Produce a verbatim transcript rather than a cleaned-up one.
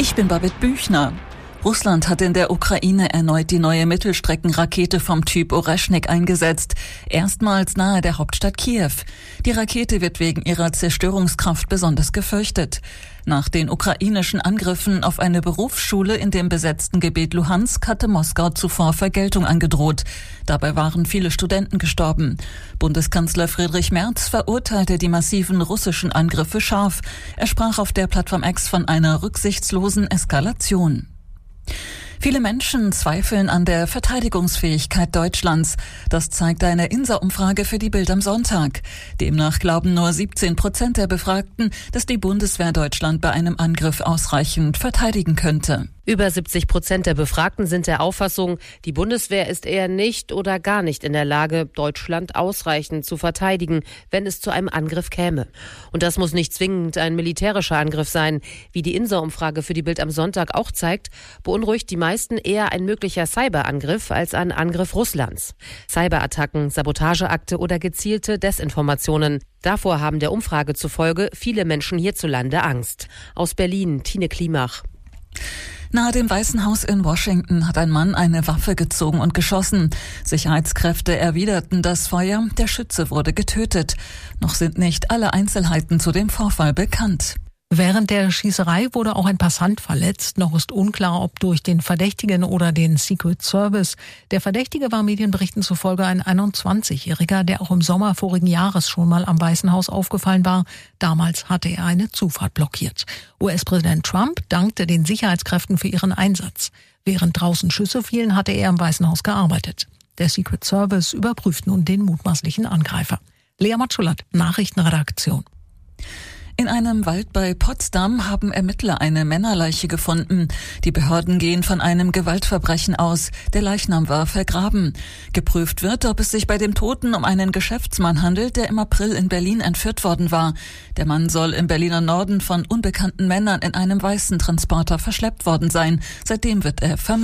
Ich bin Babette Büchner. Russland hat in der Ukraine erneut die neue Mittelstreckenrakete vom Typ Oreschnik eingesetzt. Erstmals nahe der Hauptstadt Kiew. Die Rakete wird wegen ihrer Zerstörungskraft besonders gefürchtet. Nach den ukrainischen Angriffen auf eine Berufsschule in dem besetzten Gebiet Luhansk hatte Moskau zuvor Vergeltung angedroht. Dabei waren viele Studenten gestorben. Bundeskanzler Friedrich Merz verurteilte die massiven russischen Angriffe scharf. Er sprach auf der Plattform X von einer rücksichtslosen Eskalation. Viele Menschen zweifeln an der Verteidigungsfähigkeit Deutschlands. Das zeigt eine I N S A-Umfrage für die Bild am Sonntag. Demnach glauben nur siebzehn Prozent der Befragten, dass die Bundeswehr Deutschland bei einem Angriff ausreichend verteidigen könnte. Über siebzig Prozent der Befragten sind der Auffassung, die Bundeswehr ist eher nicht oder gar nicht in der Lage, Deutschland ausreichend zu verteidigen, wenn es zu einem Angriff käme. Und das muss nicht zwingend ein militärischer Angriff sein. Wie die I N S A-Umfrage für die Bild am Sonntag auch zeigt, beunruhigt die meisten eher ein möglicher Cyberangriff als ein Angriff Russlands. Cyberattacken, Sabotageakte oder gezielte Desinformationen. Davor haben der Umfrage zufolge viele Menschen hierzulande Angst. Aus Berlin, Tine Klimach. Nahe dem Weißen Haus in Washington hat ein Mann eine Waffe gezogen und geschossen. Sicherheitskräfte erwiderten das Feuer. Der Schütze wurde getötet. Noch sind nicht alle Einzelheiten zu dem Vorfall bekannt. Während der Schießerei wurde auch ein Passant verletzt. Noch ist unklar, ob durch den Verdächtigen oder den Secret Service. Der Verdächtige war Medienberichten zufolge ein einundzwanzigjähriger, der auch im Sommer vorigen Jahres schon mal am Weißen Haus aufgefallen war. Damals hatte er eine Zufahrt blockiert. U S-Präsident Trump dankte den Sicherheitskräften für ihren Einsatz. Während draußen Schüsse fielen, hatte er im Weißen Haus gearbeitet. Der Secret Service überprüft nun den mutmaßlichen Angreifer. Lea Matschulat, Nachrichtenredaktion. In einem Wald bei Potsdam haben Ermittler eine Männerleiche gefunden. Die Behörden gehen von einem Gewaltverbrechen aus. Der Leichnam war vergraben. Geprüft wird, ob es sich bei dem Toten um einen Geschäftsmann handelt, der im April in Berlin entführt worden war. Der Mann soll im Berliner Norden von unbekannten Männern in einem weißen Transporter verschleppt worden sein. Seitdem wird er vermisst.